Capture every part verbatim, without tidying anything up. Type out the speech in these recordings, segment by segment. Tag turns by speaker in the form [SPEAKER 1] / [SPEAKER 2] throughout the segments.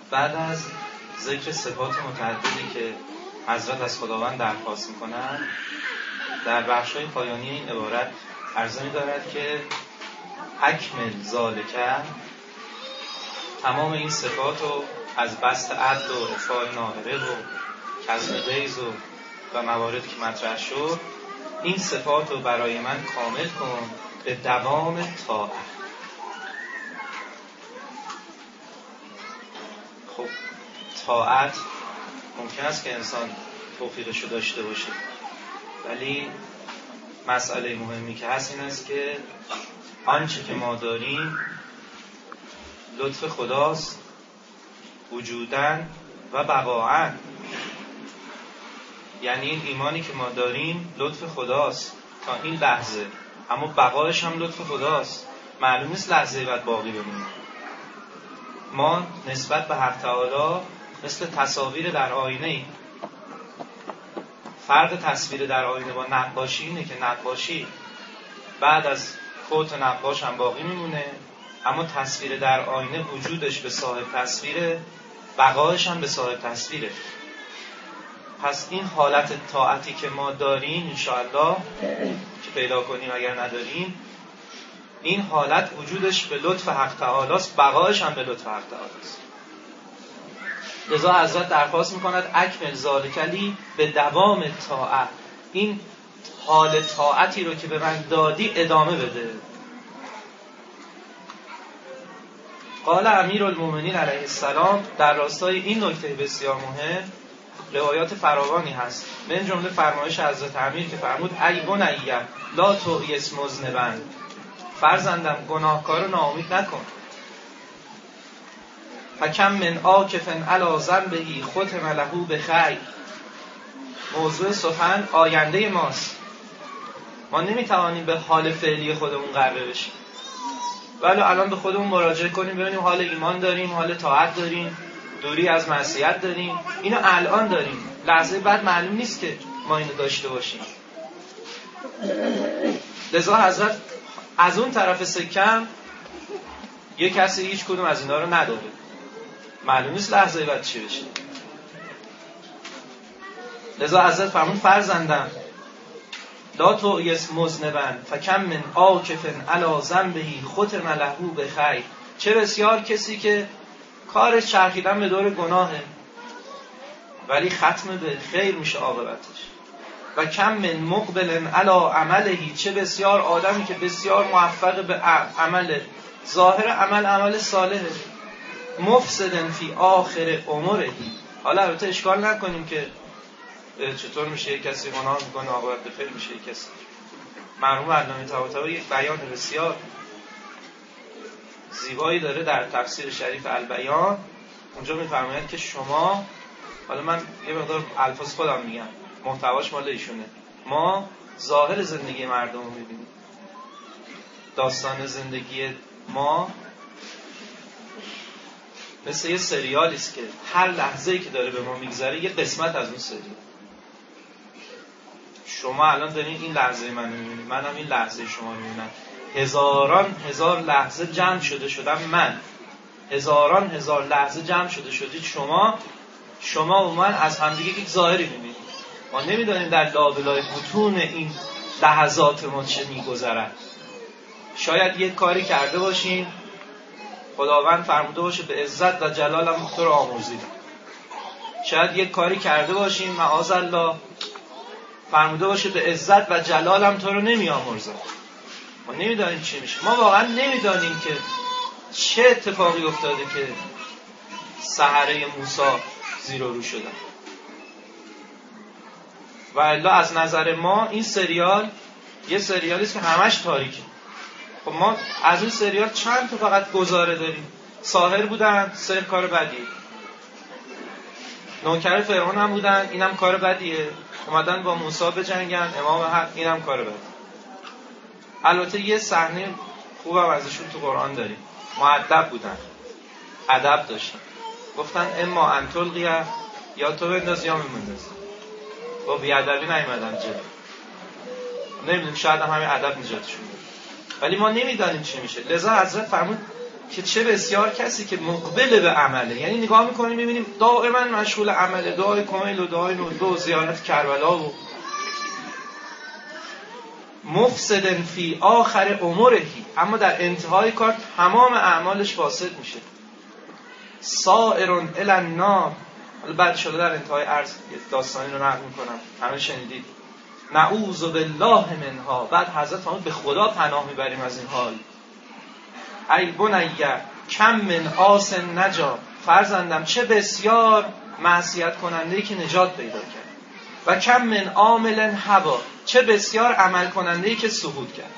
[SPEAKER 1] بعد از ذکر صفات متعددی که حضرت از خداوند درخواست میکنن، در بخش‌های پایانی این عبارت عرضه می‌دارد که اکمل ذالکه، تمام این صفات رو از بسط عدل و رفاع ناهره و کظم غیظ و و مواردی که مطرح شد، این صفات رو برای من کامل کن به دوام طاعت. خب طاعت ممکن است که انسان توفیقش رو داشته باشه، ولی مسئله مهمی که هست این است که آنچه که ما داریم لطف خداست وجودن و بقاعن. یعنی این ایمانی که ما داریم لطف خداست تا این لحظه، اما بقایش هم لطف خداست. معلوم نیست لحظه بعد باقی بمونه. ما نسبت به حق تعالی مثل تصاویر در آینه ایم. فرق تصویر در آینه با نقاشی اینه که نقاشی بعد از فوت نقاش هم باقی میمونه، اما تصویر در آینه وجودش به صاحب تصویره، بقایش هم به صاحب تصویره. پس این حالت طاعتی که ما داریم انشاءالله که پیدا کنیم، اگر نداریم، این حالت وجودش به لطف حق تعالی است، بقایش هم به لطف حق تعالی است. لذا حضرت درخواست میکند اکمل ذالکلی به دوام طاعت، این حال طاعتی رو که به من دادی ادامه بده. قال امیرالمومنین علیه السلام در راستای این نکته بسیار مهم روایات فراوانی هست، من جمله فرمایش حضرت امیر که فرمود ای بنیه لا تؤیس مذنبا، فرزندم گناهکار رو ناامید نکن. فکم من عاکف علی ذنبه ختم له بخیر. موضوع سخن آینده ماست، ما نمیتوانیم به حال فعلی خودمون غره بشیم، ولی الان به خودمون مراجعه کنیم ببینیم حال ایمان داریم، حال طاعت داریم، دوری از معصیت داریم. اینو الان داریم، لحظه بعد معلوم نیست که ما اینو داشته باشیم. لذا حضرت از اون طرف سکم یک کسی هیچ کدوم از اینا رو نداره، معلوم نیست لحظه بعد چی بشه. لذا حضرت فرمود فرزندم لا تؤیس مذنبا فکم من عاکف علی ذنبه ختم له بخیر. چه بسیار کسی که کارش چرخیدن به دور گناهه ولی ختم به خیر میشه عاقبتش. و کم من مقبل علی عمله، چه بسیار آدمی که بسیار موفق به عمل، ظاهر عمل عمل صالحه، مفسدن فی آخر عمره. حالا البته اشکال نکنیم که چطور میشه یک کسی گناه میکنه عاقبت به خیر میشه یک کسی. مرحوم علامه طباطبایی یک بیان بسیار زیبایی داره در تفسیر شریف البیان. اونجا میفرماید که شما، حالا من یه مقدار الفاظ خودم میگم، محتواش مال ایشونه، ما ظاهر زندگی مردم رو میبینیم، داستان زندگی ما مثل یه سریالی است که هر لحظه‌ای که داره به ما میگذره یه قسمت از اون سریال. شما الان دارین این لحظه منو میبینید، منم این لحظه شما رو میبینم. هزاران هزار لحظه جمع شده شدم من، هزاران هزار لحظه جمع شده شدید شما، شما و من از همدیگه یک ظاهری میبینیم. ما نمیدونیم در لابلای بطون این لحظات ما چه میگذرد. شاید یک کاری کرده باشیم خداوند فرموده باشه به عزت و جلالم تو رو آمرزیدم. شاید یک کاری کرده باشیم معاذالله فرموده باشه به عزت و جلالم تو رو نمی آمرزم. ما نمیدانیم چی میشه. ما واقعا نمیدانیم که چه اتفاقی افتاده که سحره موسی زیر و رو شدن. و الا از نظر ما این سریال یه سریالی است که همش تاریکه. خب ما از این سریال چند تا فقط گزاره داریم. ساحر بودن، سحر کار بدیه. نوکر فرعون هم بودن، اینم کار بدیه. اومدن با موسی بجنگن، امام حق، اینم کار بدیه. البته یه صحنه خوبم ازشون تو قرآن داریم. مؤدب بودن، ادب داشتن. گفتن اما انطلقیه، یا تو بنداز یا میمونداز. با بیادبی نیومدن جلو. نمیدونیم، شاید هم همین ادب نجاتشون بده. ولی ما نمیدانیم چی میشه. لذا حضرت فرمود که چه بسیار کسی که مقبل به عمله، یعنی نگاه میکنیم میبینیم دائما مشغول عمله، دعای کمیل و دعای ندبه و زیارت کربلا و مفسدن فی آخر عمرهی، اما در انتهای کار تمام اعمالش فاسد میشه. سائرون الی النار، بعد شده در انتهای عرض داستانی رو نقل میکنم، همه شنیدید. نعوذ بالله منها، بعد حضرت فرمود به خدا پناه میبریم از این حال. ای بنیه کم من آس نجا، فرزندم چه بسیار معصیت کننده‌ای که نجات پیدا کرد. و کم من عامل هوا، چه بسیار عمل کننده‌ای که سقوط کرد.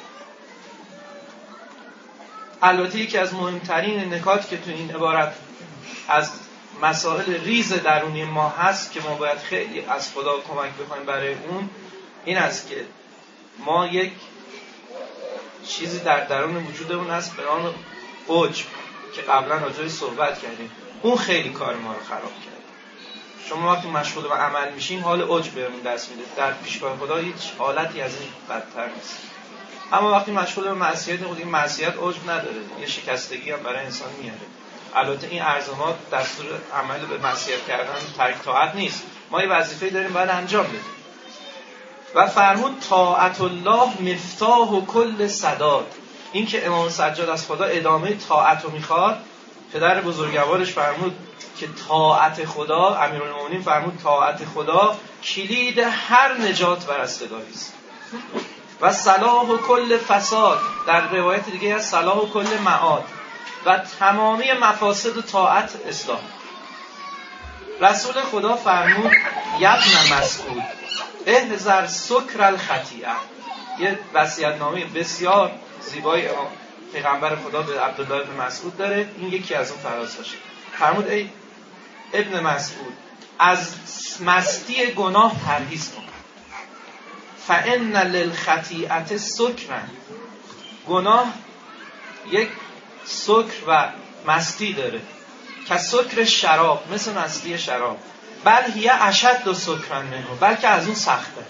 [SPEAKER 1] البته یکی از مهمترین نکات که تو این عبارت از مسائل ریز درونی ما هست که ما باید خیلی از خدا کمک بخوایم برای اون، این است که ما یک چیزی در درون وجودمون هست به نام عجب که قبلا راجعش صحبت کردیم. اون خیلی کار ما رو خراب کرد. شما وقتی مشغول به عمل میشین حال عجب بهمون دست میده، در پیشگاه خدا هیچ حالتی از این بدتر نیست. اما وقتی مشغول به معصیت خود، این معصیت عجب نداره، یه شکستگی هم برای انسان میاره. البته این ارزما دستور عمل به معصیت کردن ترک طاعت نیست، ما یه وظیفه داریم باید انجام بدیم. و فرمود طاعت الله مفتاح و کل سداد، این که امام سجاد از خدا ادامه طاعت رو میخواد، پدر بزرگوارش فرمود که طاعت خدا، امیرالمومنین فرمود طاعت خدا کلید هر نجات و رستگاری است. و صلاح و کل فساد، در روایت دیگه از صلاح و کل معاد، و تمامی مفاسد و طاعت اصلاح. رسول خدا فرمود یبن مسعود احذر سکر الخطیئه، یه وصیت‌نامه بسیار زیبای پیغمبر خدا به عبدالله بن مسعود داره، این یکی از اون فرازاشه. فرمود ای ابن مسعود از مستی گناه پرهیز کن، فان للخطیئه سکرا، گناه یک سکر و مستی داره، که سکر شراب، مثل مستی شراب، بل هی اشد و سکرن منه، بلکه از اون سخته.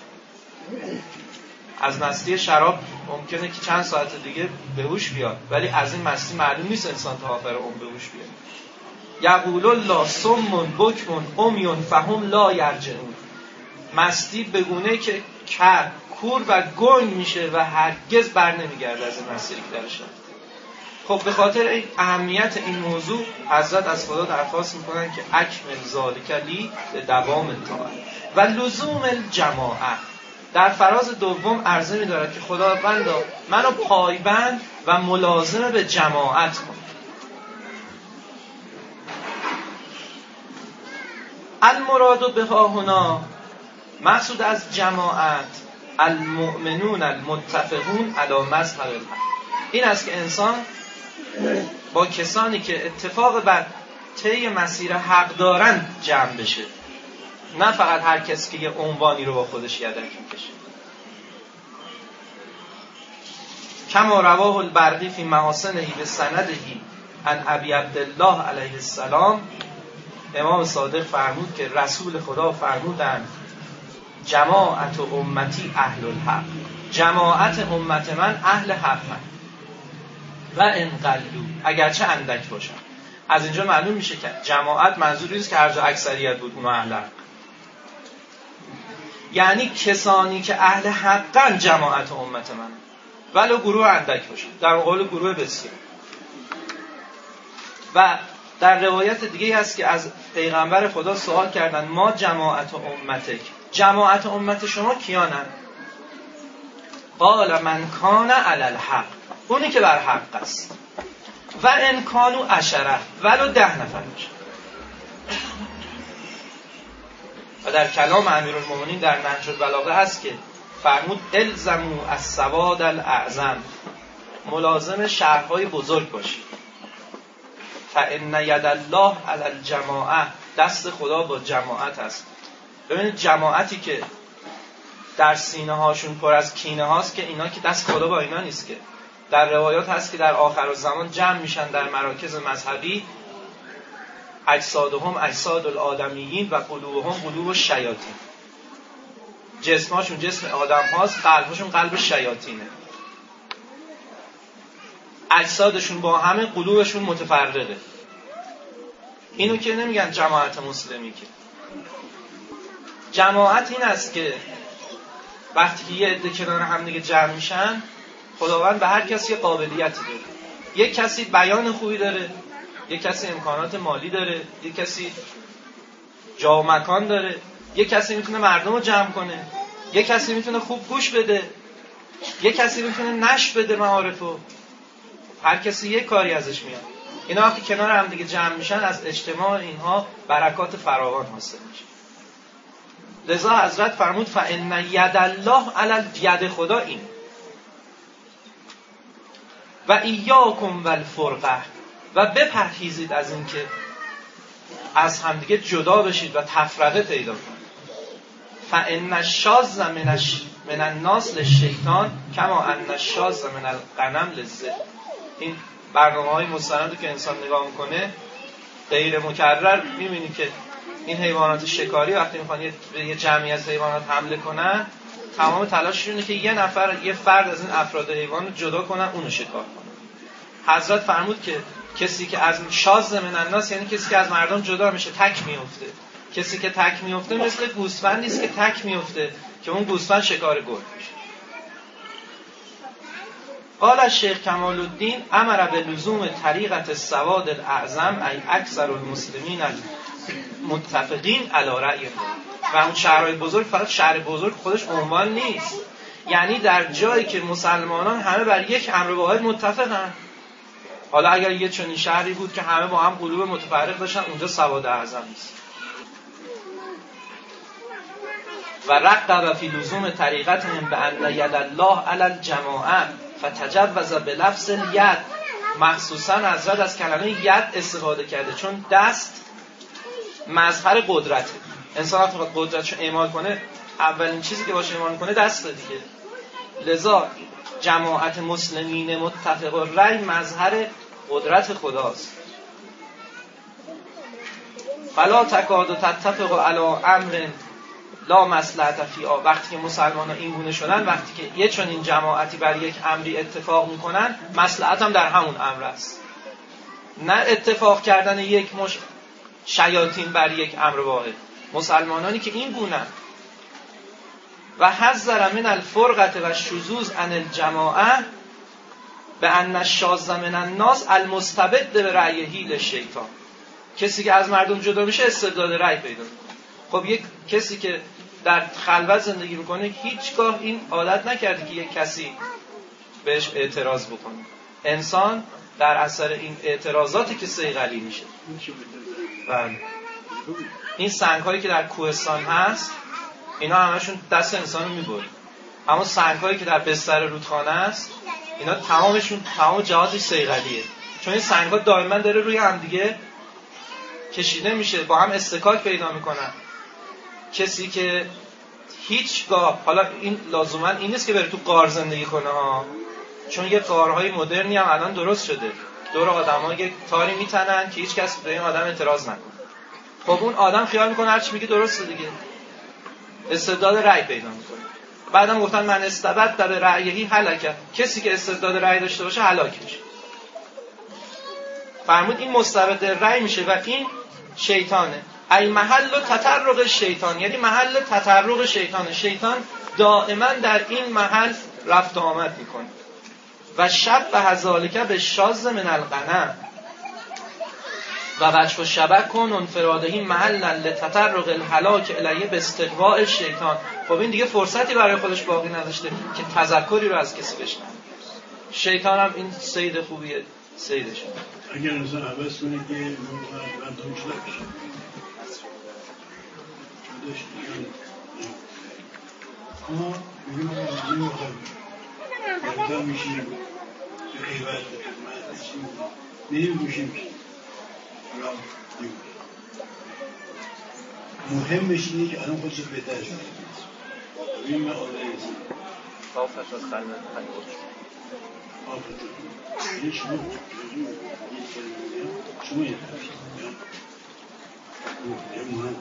[SPEAKER 1] از مستی شراب ممکنه که چند ساعت دیگه به هوش بیاد، ولی از این مستی معلوم نیست انسان تا آخر عمر به هوش بیاد. یقول الله صم بکم عمی فهم لا یرجعون، مستی بگونه که کر کور و گنگ میشه و هرگز بر نمیگرده از این مسیری که درش رفته. خب به خاطر این اهمیت این موضوع حضرت از خدا درخواست میکنن که اکمل ذالک لی به دوام طاعت و لزوم الجماعه. در فراز دوم عرضه می‌دارد که خداوندا منو پایبند و ملازم به جماعت کن. المراد بها هنا، مقصود از جماعت، المؤمنون المتفقون علی مذهب الحق، این است که انسان با کسانی که اتفاق بر طی مسیر حق دارن جمع بشه، نه فقط هر کسی که یه عنوانی رو با خودش یدک میکشه. کما رواه البرقی فی محاسنه به سندهی عن ابی عبدالله علیه السلام، امام صادق فرمود که رسول خدا فرمودند جماعت و امتی اهل الحق، جماعت امت من اهل حق من و انقلو، اگرچه اندک باشن. از اینجا معلوم میشه که جماعت منظوری نیست که هر جا اکثریت بود اونها اهل حق، یعنی کسانی که اهل حقن جماعت امت من، ولو گروه اندک باشن، در مقابل گروه بسیار. و در روایت دیگه هست که از پیغمبر خدا سوال کردن ما جماعت امتک، جماعت امت شما کیانن؟ قال من کان علی الحق، اونی که بر حق است، و ان کانوا عشره، ولو ده نفر باشه. و در کلام امیرالمومنین در نهج البلاغه هست که فرمود الزموا السواد الاعظم، ملازم شهرهای بزرگ باشید. فان ید الله علی الجماعه، دست خدا با جماعت است. ببینید جماعتی که در سینه هاشون پر از کینه هاست که اینا که دست خدا با اینا نیست. که در روایات هست که در آخر الزمان جمع میشن در مراکز مذهبی، اجسادهم اجساد الآدمیین و قلوبهم قلوب الشیاطین، جسماشون جسم آدم هاست، قلبشون قلب شیاطینه. اجسادشون با همه، قلوبشون متفرقه. اینو که نمیگن جماعت مسلمی. که جماعت این است که وقتی که یه عده کنار هم دیگه جمع میشن، خداوند به هر کسی یه قابلیتی داره. یک کسی بیان خوبی داره، یک کسی امکانات مالی داره، یک کسی جا و مکان داره، یک کسی میتونه مردم رو جمع کنه، یک کسی میتونه خوب گوش بده، یک کسی میتونه نشر بده معارفو. هر کسی یک کاری ازش میاد. اینا وقتی کنار هم دیگه جمع میشن، از اجتماع اینها برکات فراوان حاصل میشه. لذا حضرت فرمود فإن ید الله علی ید خدا این و ایاکم والفرقه، و بپرهیزید از این که از همدیگه جدا بشید و تفرقه پیدا کنید. فإن الشاذ من من الناس للشیطان کما ان الشاذ من الغنم للذئب. این برنامه‌های مستندی که انسان نگاه میکنه غیر مکرر میبینی که این حیوانات شکاری وقتی میخوان یه جمعی از حیوانات حمله کنن، تمام تلاششونه که یه نفر یه فرد از این افراد حیوان رو جدا کنن، اونو شکار کنن. حضرت فرمود که کسی که از شاذ من الناس یعنی کسی که از مردم جدا میشه، تک میفته. کسی که تک میفته مثل گوسفندی است که تک میفته که اون گوسفند شکار گرگ میشه. قال الشیخ کمال الدین امر بلزوم طریقت السواد الاعظم ای اکثر المسلمین متفقین علی رأی. و اون شهرهای بزرگ فقط شهر بزرگ خودش عنوان نیست، یعنی در جایی که مسلمانان همه بر یک امر واحد متفقن. حالا اگر یه چنین شهری بود که همه با هم قلوب متفرق داشتن، اونجا سواد اعظم نیست. و رقب فی لزوم طریقتهم بان ید الله علی الجماعه فتجوز بلفظ الید. مخصوصا حضرت از کلمه ید استفاده کرده، چون دست مظهر قدرته. انسان وقتی قدرتشو اعمال کنه، اولین چیزی که باشه اعمال کنه دسته دیگه. لذا جماعت مسلمین متفق الرأی مظهر قدرت خداست. فلا تکاد تتفق علی امر لا مصلحت فیه. وقتی که مسلمانان این گونه شدن، وقتی که یه چون این جماعتی بر یک امری اتفاق میکنن، مصلحت هم در همون امر است، نه اتفاق کردن یک مش شیاطین بر یک امر واحد. مسلمانانی که این گونه و حذر من الفرقه و الشذوذ عن الجماعه بان الشاذ من الناس المستبد برأیه للشیطان. کسی که از مردم جدا میشه استبداد رأی پیدا میکنه. خب یک کسی که در خلوت زندگی میکنه هیچگاه این عادت نکرده که یک کسی بهش اعتراض بکنه. انسان در اثر این اعتراضاتی که صیقلی میشه. بله. این سنگ هایی که در کوهستان هست، اینا همشون دست انسان رو میبره. اما سنگ هایی که در بستر رودخانه هست، اینا تمامشون تمام جهازش صیقلیه. چون این سنگ ها دائما داره روی هم دیگه کشیده میشه، با هم استکاک پیدا میکنن. کسی که هیچگاه، حالا این لازما این نیست که بره تو غار زندگی کنه ها، چون یه غارهای مدرنی هم الان درست شده، دور آدم‌ها یک تاری میتنن که هیچ کس به این آدم اعتراض نکنه. خب اون آدم خیال میکنه هر چی میگه درسته دیگه، استبداد رأی پیدا میکنه. بعدم گفتن من استبد در رأیهی هلاک. کسی که استبداد رأی داشته باشه هلاک میشه. فرمود این مستبد رأی میشه و این شیطانه. ای محل تطرق شیطان، یعنی محل تطرق شیطان. شیطان دائما در این محل رفت و آمد میکنه. و شب و هزالکه به شاذ من الغنم و وجه شبک کن انفرادهی محل لتطرق الهلاک الیه به استقواء شیطان. خب این دیگه فرصتی برای خودش باقی نداشته که تذکری رو از کسی بشنوه. شیطان هم این صید خوبیه، صیدش.
[SPEAKER 2] اگر انسان عوض کنه که من دوش نکشم اما میگیم آقا نمیخوام یکتا میشیم به خیبت خدمت میشیم میریم گوشیم مهمش اینه که الان خودش بهتر شده. ببین من آدایی هستم
[SPEAKER 1] صافش از خلمت خلمت
[SPEAKER 2] آفت یه شما شما یه ترشید یه مهم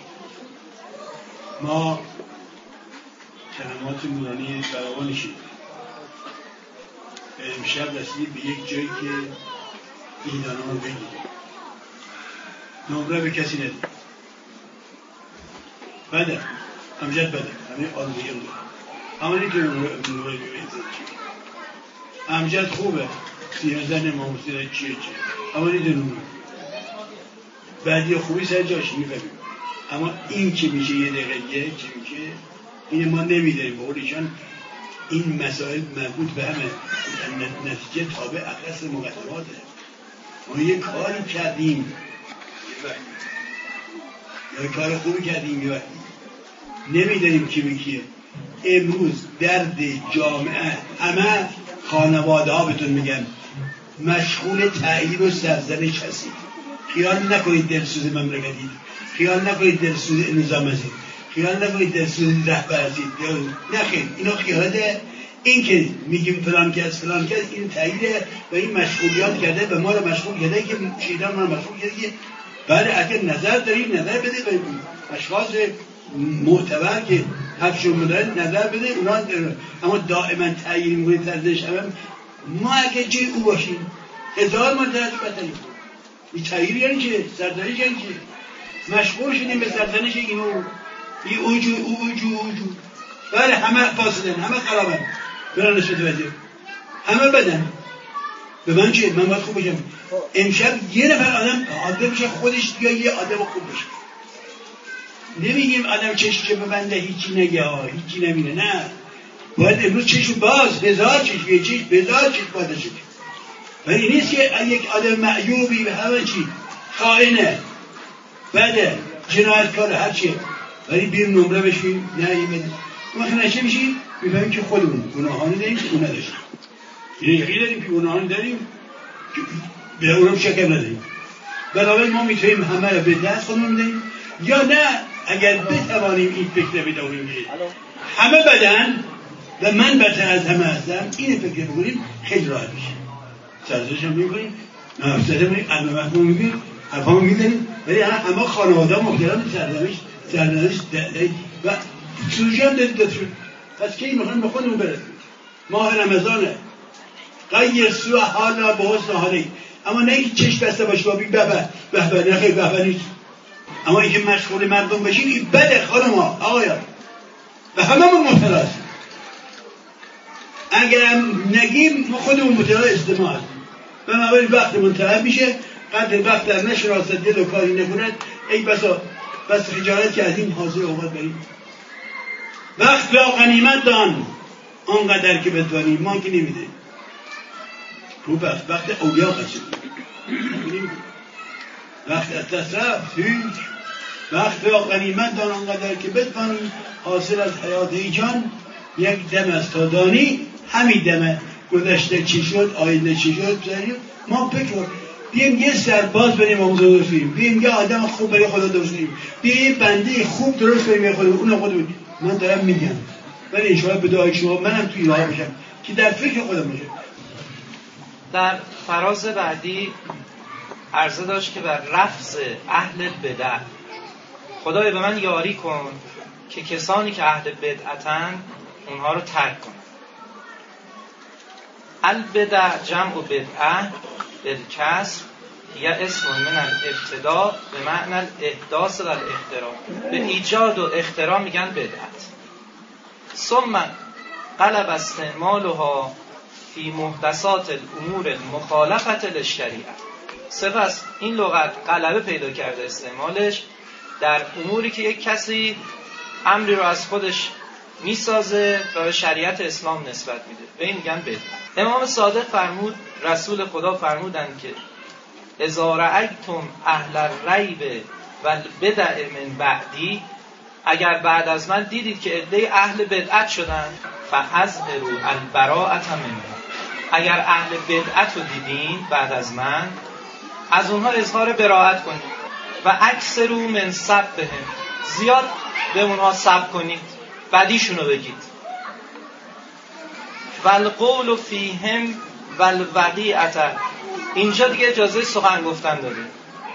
[SPEAKER 2] ما کلمات نورانی فراوانی شدیم امشب رسیدیم به یک جایی که ایدانا رو بگیریم. نمره به کسی ندیم. بده امجد بده همه آلویه رو اما نیتون نمره بگیریم. امجد خوبه سیازن امام حسین چیه چیه اما نیتون نمره بعدی خوبی سر جاش میفهمیم. اما این که میشه یه دقیقه یه که میشه این ما نمیداریم به قولیشان این مسائل مربوط به همه نتیجه تابع اخص مقدماته. ما یه کاری کردیم یا کار خوبی کردیم یه وقتی نمیداریم کی به کیه. امروز درد جامعه همه خانواده ها بهتون میگن مشغول تعیین و سرزنش هستید. خیال نکنید دلسوز مملکتید، خیال نکنید دلسوز نظام هستید، خیال نکنید دلسوز رهبر هستید. نخیر اینا خیالاته. این که میگیم فلان کس فلان کس این تعییده و این مشغولیات کرده به ما رو مشغول کرده که شیطان ما رو مشغول کرده که بله اگر نظر دارید نظر بده به اشخاص معتبر که حقشون میدن نظر بده اونا دارن. اما دائما تعیین میکنید سرزنش هم ما اگه جای او باشیم هزار ما درد بتنیم این تعیین یعنی چه؟ سرزنش یعنی چه؟ مشغول شدیم به سرزنش اینو این اوجو اوجو اوجو بله همه فاسدن همه خرابن برای نسبت وزیر همه بدن به من چه؟ من باید خوب باشم. امشب یه نفر آدم عادل بشه خودش بیا یه آدم خوب بشه. نمیگیم آدم چشم ببنده هیچی نگه ها هیچی نمینه نه باید امروز چشم باز هزار چشم یه چشم هزار چشم باید شد. ولی نیست که یک آدم معیوبی به همه چی خائنه بده جنایتکار هر چیه ولی بیر نمره بشیم نه این بده ما خنشه میشیم میفهمیم که خودمون گناهانی داریم که اون نداشتیم. یعنی یقین داریم که گناهانی داریم که به اونم شکر نداریم. بنابراین ما میتونیم همه رو به دست خودمون بدهیم یا نه اگر بتوانیم این فکر بدونیم همه بدن و من بدتر از همه هستم این فکر بکنیم خیلی راحت میشه. سرزنش هم میکنیم نفسده میکنیم علمه محکوم میکنیم حرفا میزنیم ولی همه خانواده محترم سرزنش سرزنش و سروجه هم دارید داد شد. پس که این میخوایم به خودمون برسیم. ماه رمضانه غیر سو حالا به حسن حالی اما نه اینکه چشم بسته باشه با بی ببه بهبه نخیر بهبه نیست. اما اینکه مشغول مردم بشین این بده خانم ها آقایان و همه من مطلع هستیم. اگر هم نگیم ما خودمون مطلع اجتماع هستیم بنابراین وقت منتهی میشه قدر وقت در نشناسد دل و کاری نکند ای بسا بس خجالت کردیم حاضر اوقات بریم. وقت را غنیمت دان آنقدر که بتوانیم ما که نمیده خوب است وقت اولیا قصد وقت از دست رفت هیچ وقت را غنیمت دان آنقدر که بتوانیم حاصل از حیات ای جان یک دم از تا دانی همین دمه گذشته چی شد آینده چی شد ما بکن بیم یه سرباز بریم آموزه درست کنیم بیم یه آدم خوب برای خدا درست کنیم بیم یه بنده خوب درست کنیم برای خدا اونو خود بود. من دارم میگم ولی انشاءالله به دعای شما منم توی راه بشم که در فکر خودم باشه.
[SPEAKER 1] در فراز بعدی عرضه داشت که بر لفظ اهل بدع خدای به من یاری کن که کسانی که اهل بدعتن اونها رو ترک کن. البدع جمع بدعه بالکسر یا اسم من الابتداء به معنی الاحداث و الاختراع به ایجاد و اختراع میگن بدعت. ثم قلب استعمالها فی محدثات الامور المخالفه للشریعه. سپس این لغت غلبه پیدا کرده استعمالش در اموری که یک کسی امری رو از خودش میسازه و به شریعت اسلام نسبت میده به این میگن بدعت. امام صادق فرمود رسول خدا فرمودند که اذا رأیتم اهل الریب والبدع من بعدی اگر بعد از من دیدید که عده اهل بدعت شدن فاظهروا البراءة منهم اگر اهل بدعت رو دیدین بعد از من از اونها اظهار براءت کنید و اکثروا من سبهم زیاد به اونها سب کنید بدیشون رو بگید والقول فیهم والوقیعة اینجا دیگه اجازه سخن گفتن داریم.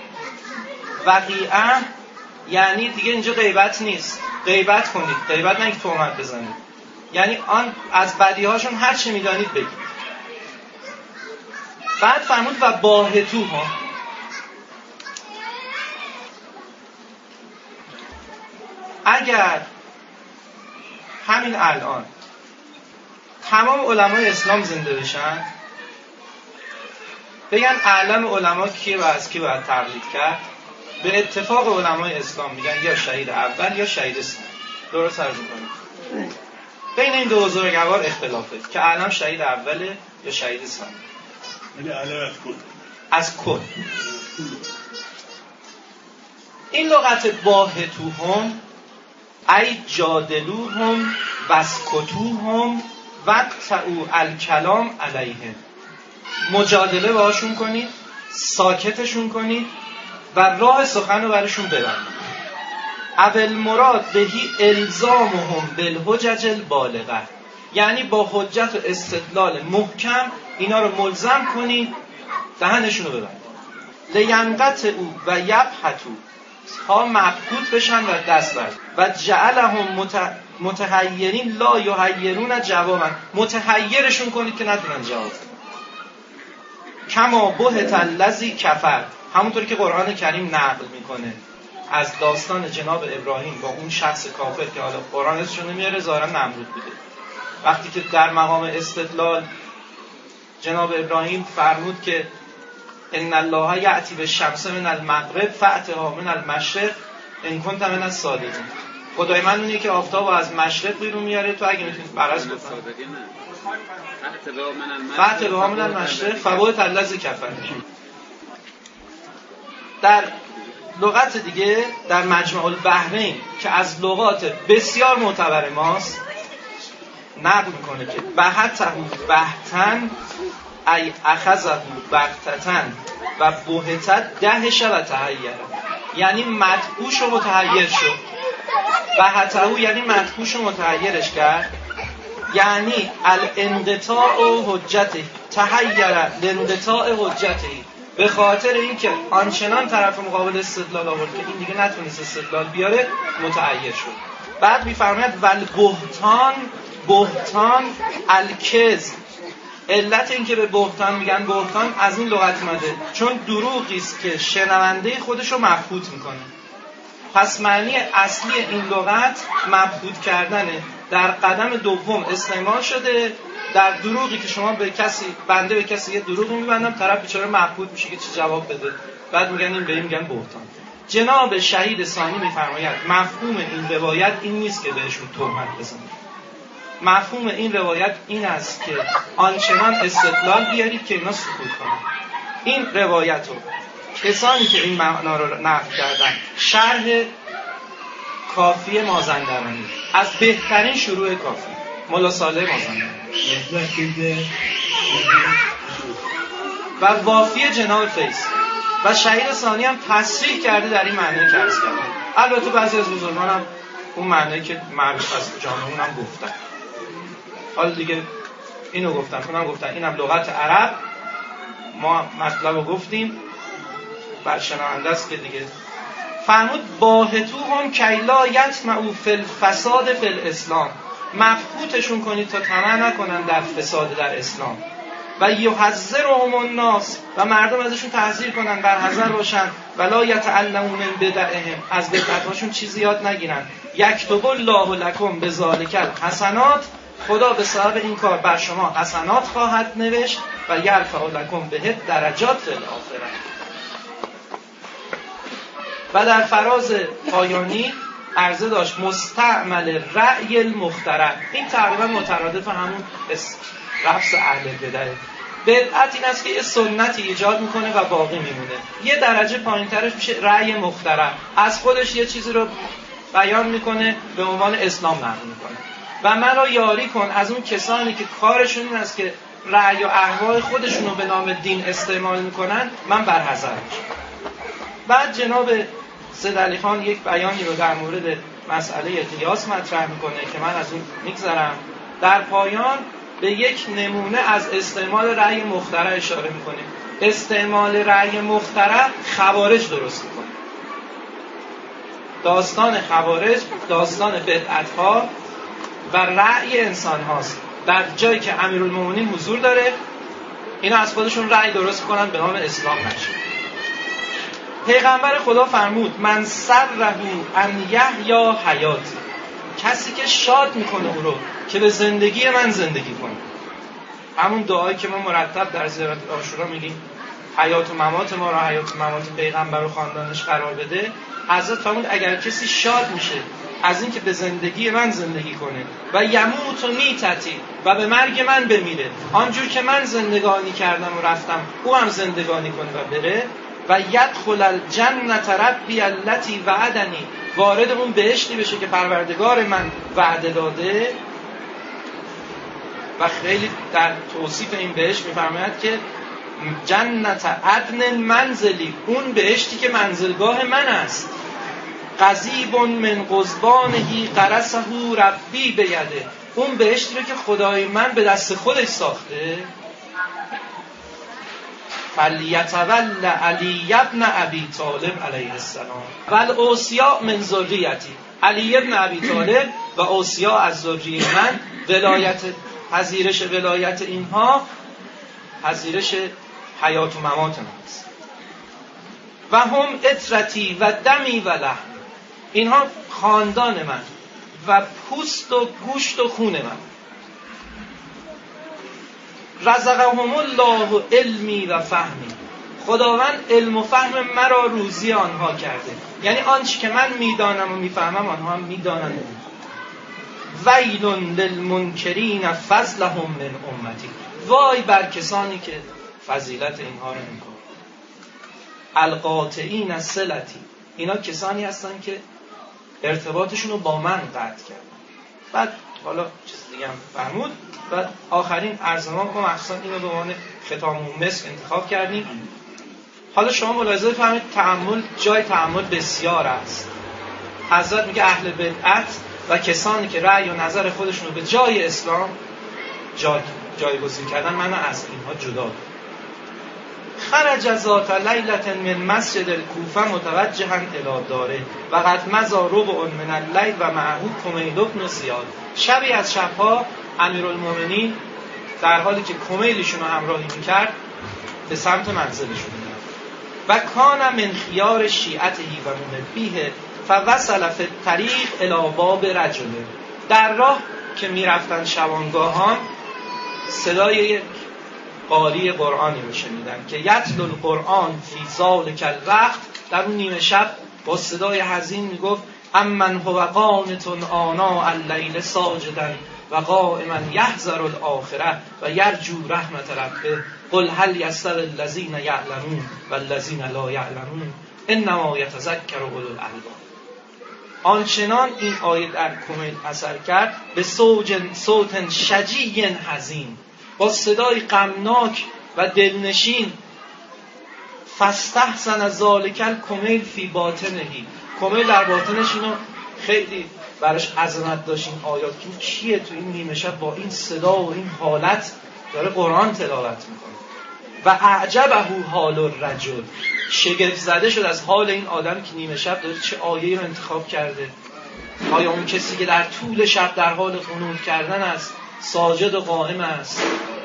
[SPEAKER 1] وقیعه یعنی دیگه اینجا غیبت نیست غیبت کنید غیبت نه که تهمت بزنید یعنی آن از بدیهاشون هر چی میدانید بگید بعد فرمود و باهتو ها. اگر همین الان تمام علمای اسلام زنده بشن بگن اعلم علما کیه و از کی باید تقلید کرد، به اتفاق علمای اسلام میگن یا شهید اول یا شهید ثانی. درست عرض می‌کنم بین این دو بزرگوار اختلافه که اعلم شهید اوله یا شهید ثانی.
[SPEAKER 2] یعنی اعلم از کل
[SPEAKER 1] از کل. این لغت باهتوهم ای جادلوهم واسکتوهم وقطعوا الکلام علیهم، مجادله باشون کنید، ساکتشون کنید و راه سخن رو برشون ببندید. اول مراد بهی الزامهم بالحجج البالغه، یعنی با حجت و استدلال محکم اینا رو ملزم کنید دهنشون رو ببندید. لینقطعوا و یبحثوا، ها مبهوت بشن و دست برد و جعلهم متحیرین لا یحیرون جوابا، متحیرشون کنید که ندونن جواب. کما بهت الذی کفر، همونطوری که قرآن کریم نقل میکنه از داستان جناب ابراهیم با اون شخص کافر که حالا قرآن اسمشو نمیاره، ظاهرا نمرود بوده. وقتی که در مقام استدلال جناب ابراهیم فرمود که ان الله یأتی بالشمس من المغرب فأتها من المشرق ان کنت من الصادقین، خدای من اونیه که آفتاب از مشرق بیرون میاره، تو اگه میتونی برعکس گفت فأتها من المشرق فبهت الذی کفر. در لغت دیگه در مجمع البحرین که از لغات بسیار معتبر ماست نقل میکنه که بحته بحتن ای اخذه بغتتن و بهتت دهش و تحیره، یعنی مدهوش و متحیر شد. بحته یعنی مدهوش و متحیرش کرد، یعنی الانقطاع و حجته تحیر لانقطاع حجته، به خاطر اینکه آنچنان طرف مقابل استدلال آورد که این دیگه نتونست استدلال بیاره متحیر شد. بعد میفرماید ول بهتان، بهتان الکذب، علت این که به بهتان میگن بهتان از این لغت اومده چون دروغی است که شنونده خودش رو مبهوت میکنه. پس معنی اصلی این لغت مبهوت کردنه. در قدم دوم استعمال شده در دروغی که شما به کسی، بنده به کسی یه دروغ میبندم، طرف بیچاره مبهوت میشه که چه جواب بده، بعد میگن این به این میگن بهتان. جناب شهید ثانی میفرماید مفهوم این روایت این نیست که بهشون تهمت بزنید. مفهوم این روایت این است که آنچنان استدلال بیارید که اینا سکوت کنند. این روایت رو کسانی که این معنا رو نقل کردن، شرح کافی مازندرانی از بهترین شروع کافی مولا صالح مازندرانی و وافی جناب فیض و شهید ثانی هم تصریح کرده در این معنی که عرض کردم. البته بعضی از بزرگان هم اون معنی که معروف از جامعون هم گفتن. حالا دیگه اینو گفتن، اونم گفتن، اینم لغت عرب، ما مطلب رو گفتیم، برشنونده است که دیگه. فرمود باهتوهم کیلا یطمعوا فی الفساد فی الاسلام، مبهوتشون کنید تا طمع نکنن در فساد در اسلام. و یحذرهم الناس، و مردم ازشون تحذیر کنن، بر حذر باشن. ولا یتعلمون من بدعهم، از بدعتاشون چیزی یاد نگیرن. یکتب الله لکم بذالک الحسنات، خدا به سبب این کار بر شما حسنات خواهد نوشت. و یرفع لکم به درجات فی الاخره. و در فراز پایانی عرضه داشت مستعمل رأی المخترع، این تقریبا مترادف همون لفظ اهل بدعه. بدعت این است که یه سنتی ایجاد میکنه و باقی میمونه. یه درجه پایینترش میشه رأی مخترع، از خودش یه چیزی رو بیان میکنه به عنوان اسلام نقل میکنه. و مرا یاری کن از اون کسانی که کارشون این است که رأی و اهواء خودشون رو به نام دین استعمال میکنن، من برحذر میشم. بعد جناب سید علی خان یک بیانی رو در مورد مسئله قیاس مطرح میکنه که من از اون میگذرم. در پایان به یک نمونه از استعمال رأی مخترع اشاره میکنه. استعمال رأی مخترع خوارج درست میکنه. داستان خوارج داستان بدعت‌ها و رأی انسان هاست. در جایی که امیرالمومنین حضور داره اینا از خودشون رأی درست کنن به نام اسلام نشه. پیغمبر خدا فرمود من سره ان یحیی حیاتی، کسی که شاد میکنه او رو که به زندگی من زندگی کنه. همون دعایی که ما مرتب در زیارت عاشورا میگیم حیات و ممات ما را حیات و ممات پیغمبر و خاندانش قرار بده. حضرت فرمود اگر کسی شاد میشه از این که به زندگی من زندگی کنه و یموت و میتتی و به مرگ من بمیره آنجور که من زندگانی کردم و رفتم او هم زندگانی کنه و بره و یدخل الجنة ربی التي وعدنی، وارد اون بهشتی بشه که پروردگار من وعده داده. و خیلی در توصیف این بهشت میفرماید که جنت عدن منزلی، اون بهشتی که منزلگاه من است. قضیب من قضبانهی قرصه ربی بیده، اون بهشتی رو که خدای من به دست خودش ساخته. فلیتول علی ابن ابی طالب علیه السلام و الاوصیاء من ذریتی، علی ابن ابی طالب و اوصیاء از ذریه من، ولایت پذیرش ولایت اینها پذیرش حیات و ممات من است. و هم اطرتی و دمی و لحم، اینها خاندان من و پوست و گوشت و خون من. رزقهم الله علمی و فهمی، خداوند علم و فهم مرا روزی آنها کرده، یعنی آنچه که من میدانم و میفهمم آنها هم میدانند. ویل للمنکرین فضلهم من امتی، وای بر کسانی که فضیلت اینها رو میکنن. القاطعین الصلتی، اینا کسانی هستن که ارتباطشون رو با من قطع کردن. بعد حالا چیز دیگه هم فرمود. و آخرین ارزمان که مخصوصا اینو به عنوان ختام مسک انتخاب کردیم. حالا شما ملاحظه فرمایید تأمل، جای تأمل بسیار است. حضرت میگه اهل بدعت و کسانی که رأی و نظر خودشون رو به جای اسلام جای جایگزین کردن، من از اینها جدا. خرج ذات لیلة من مسجد الکوفه متوجها الی داره و قد مضى ربع من اللیل و معه کمیل بن زیاد. شبی از شبها امیرالمومنین در حالی که کمیلشون رو همراهی میکرد به سمت منزلشون میرفت. و کان من خیار شیعتهی و منبیه فوصل فی الطریق الی باب رجل، در راه که میرفتن شبانگاهان صدای یک قاری قرآنی رو شنیدن که یتلو القرآن فی ذلک الوقت، در اون نیمه شب با صدای حزین میگفت امن هو قانت آناء اللیل ساجدا و قائما یحذر الاخره و یرجو رحمت ربه قل هل یستوی الذین یعلمون والذین لا یعلمون انما یتذکر اولو الالباب. آنچنان این آیه در کمیل اثر کرد به صوت صوت شجی حزین، با صدای غمناک و دلنشین. فاستحسن ذلک الکمیل فی باطنهی، کمیل در باطنش اینو خیلی براش عظمت داشت این آیات که چیه تو این نیمه شب با این صدا و این حالت داره قرآن تلاوت میکنه. و اعجبه حال الرجل، شگفت زده شد از حال این آدم که نیمه شب داره چه آیه‌ای رو انتخاب کرده. آیا اون کسی که در طول شب در حال قنوت کردن است، ساجد و قائم است،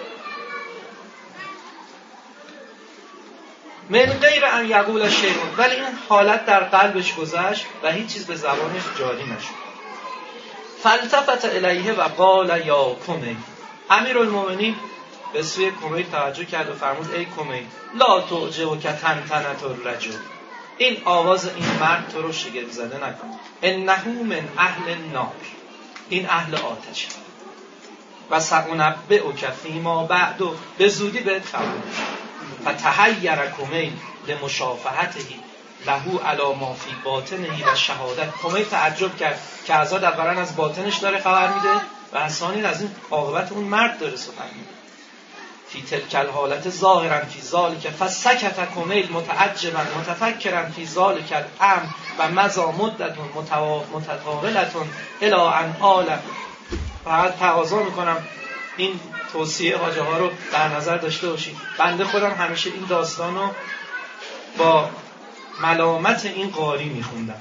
[SPEAKER 1] من غیر ان یقول شیء، ولی این حالت در قلبش گذشت و هیچ چیز به زبانش جاری نشد. فالتفت الیه و قال یا کمیل، امیرالمومنین به سوی کمیل توجه کرد و فرمود ای کمیل لا تعجبک تنتنة الرجل، این آواز این مرد تو رو شگفت زده نکن. انه من اهل النار، این اهل آتش. و سأنبئک فیما بعد، به زودی بهت خبر میدم. فتحیر کمیل لمشافهته له علی ما فی باطنه و شهادت. کمیل تعجب کرد که ازاد اولا از باطنش داره خبر میده و ثانیا از این عاقبت اون مرد داره سخن میگه. فی تلک الحالت ظاهرا فی ذلک فسکت کمیل متعجبا متفکرا فی ذلک الامر و مضى مدت متطاولة الی ان آل. فقط تقاضا میکنم این توصیه حاجه ها رو در نظر داشته باشید. بنده خودم همیشه این داستان رو با ملامت این قاری میخوندم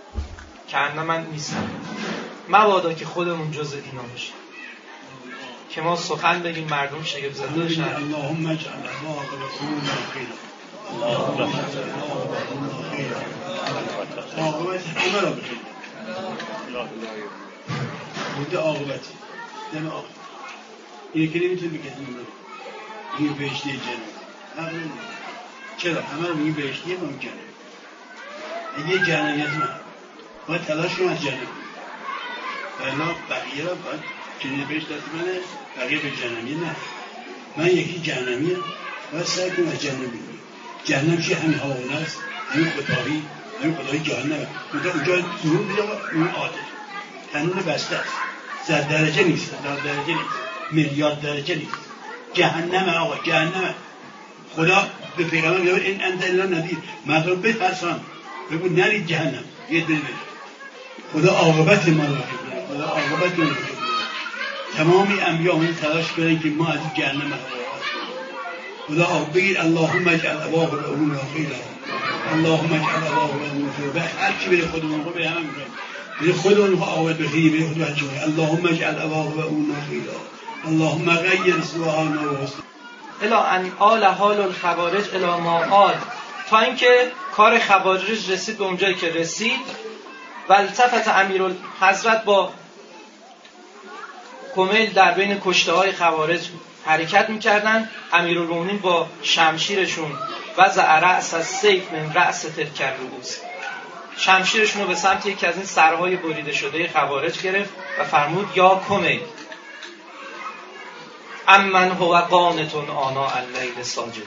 [SPEAKER 1] که انا من نیستم، مبادا که خودمون جز اینا باشیم که ما سخن بگیم مردم شگفت زده بشن.
[SPEAKER 2] اللهم اجعل عاقبة امورنا خیرا. اللهم اجعل عاقبة امورنا خیرا. عاقبت همه را بخیر. بوده عاقبتی. دم عاقبت. اینه که نمیتونی بگید این بهشتی جنت. چرا؟ همه رو میگی بهشتیه ممکنه. اگه جهنمیت من باید تلاش کنم از جهنم. بلا بقیه را باید چنین بهشت دست منه، بقیه به جهنمی نه. من یکی جهنمیه باید سعی کنم از جهنم بگیرم. جهنم چیه؟ همین هواونه است، همین خدایی، همین خدایی جهنمه. اونجا اونجا ظهور بیده اون آتش تنون بسته است، صد درجه نیست، صد درجه نیست، میلیارد درجه نیست. جهنمه آقا، جهنمه. خدا به پیغمبر میگه این انت الا نذیر، مردم بترسان، بگو نرید جهنم، یه دل بشه. خدا عاقبت ما رو بگه، خدا عاقبت ما رو بگه. تمامی انبیا اون تلاش کردن که ما از جهنم هوا خدا عاقبت بگید. اللهم اجعل عواقب امورنا خیرا. اللهم اجعل عواقب امورنا خیرا. هر کی بره خودمون رو به هم میگه، بره خودمون عاقبت بخیر، بره خود بچه‌ها. اللهم اجعل عواقب امورنا خیرا. اللهم غیر سوءنا و حسن
[SPEAKER 1] الی ان آل حال الخوارج الی ما آل، تا اینکه کار خوارج رسید به اونجایی که رسید. و التفت امیر حضرت با کمیل در بین کشته های خوارج حرکت میکردن. امیرالمومنین با شمشیرشون وضع رأس از سیف من رأس تلک الرؤوس، شمشیرشون رو به سمت یکی از این سرهای بریده شده خوارج گرفت و فرمود یا کمیل امن هو قانتون آنا اللیل ساجد،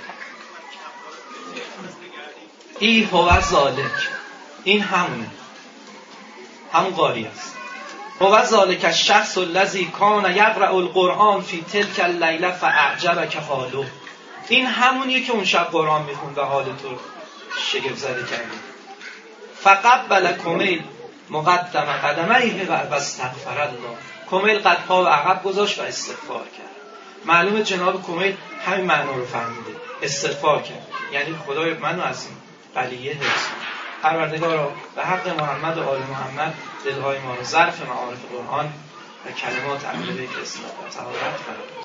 [SPEAKER 1] ای هو ذالک، این همونه، همون قاری است. هو ذالک الشخص الذی کان یقرأ القرآن فی تلک اللیله فاعجبک حاله، این همونیه که اون شب قرآن میخوند و حال تو شگفت زده کرده. فقبل کمیل مقدم قدمیه و استغفر الله، کمیل قد پا و عقب گذاشت و استغفار کرد. معلومه جناب کمیل همین معنا رو فهمیده، استغفار کرد، یعنی خدای منو از این بلیه حفظ کن. پروردگارا به حق محمد و آل محمد دلهای ما رو ظرف معارف قرآن و کلمات عقیده به اسلام و طهارت فرما.